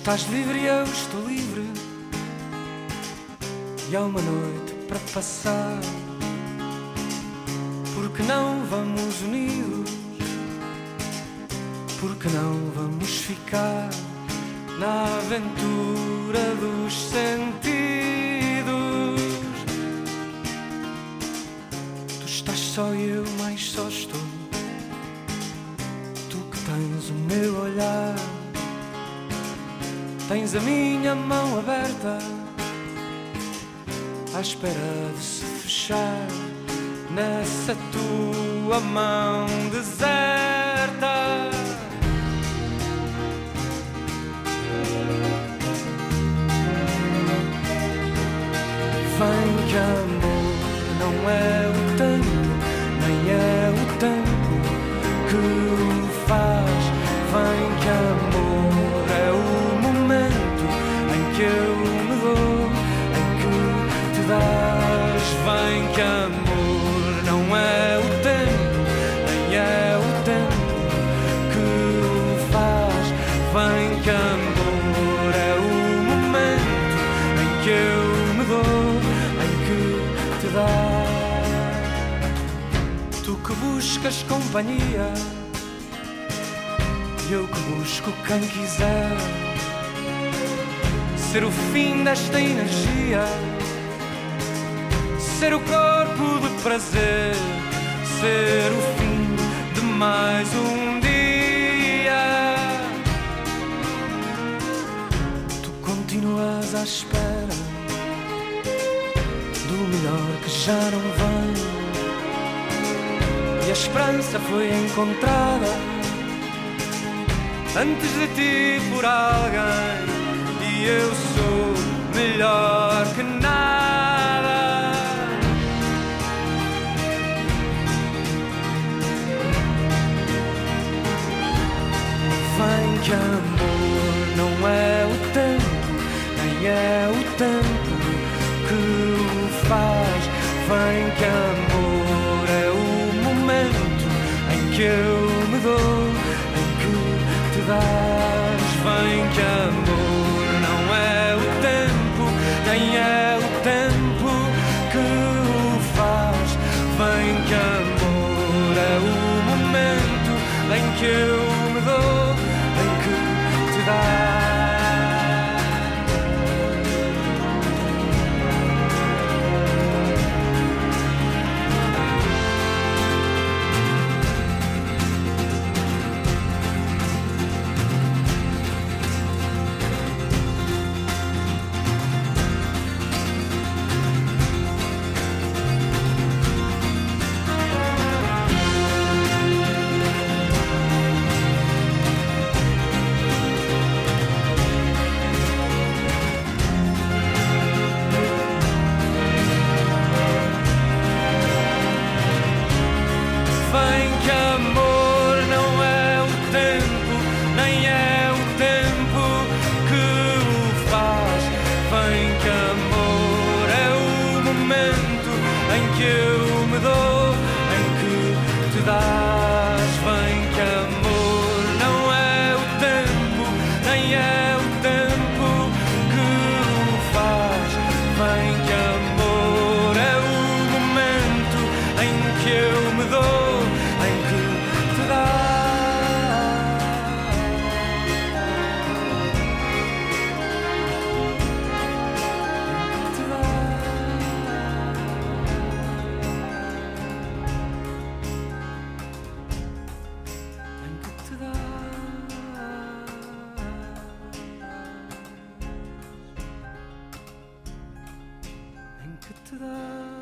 estás livre e eu estou livre, e há uma noite para passar. Por que não vamos unidos? Por que não vamos ficar na aventura dos sentidos? Tu estás só e eu mais só estou. Tu que tens o meu olhar, tens a minha mão aberta, à espera de se fechar nessa tua mão deserta. Vem que amor não é o tempo, nem é o tempo que o faz. Vem que amor é o momento em que eu me dou, em que te dás. Vem que amor não é o tempo, nem é o tempo que o faz. Vem que amor é o momento em que eu me dou, te dá. Tu que buscas companhia, e eu que busco quem quiser ser o fim desta energia, ser o corpo de prazer, ser o fim de mais um dia. Tu continuas à espera do melhor que já não vem, e a esperança foi encontrada antes de ti por alguém, e eu sou melhor que nada. Vem que amor não é o tempo, nem é o tempo que faz. Vem que amor é o momento em que eu me dou, em que te dás. Vem que amor não é o tempo, nem é o tempo que o faz. Vem que amor é o momento em que eu me dou, em que te dás. Em que te dá.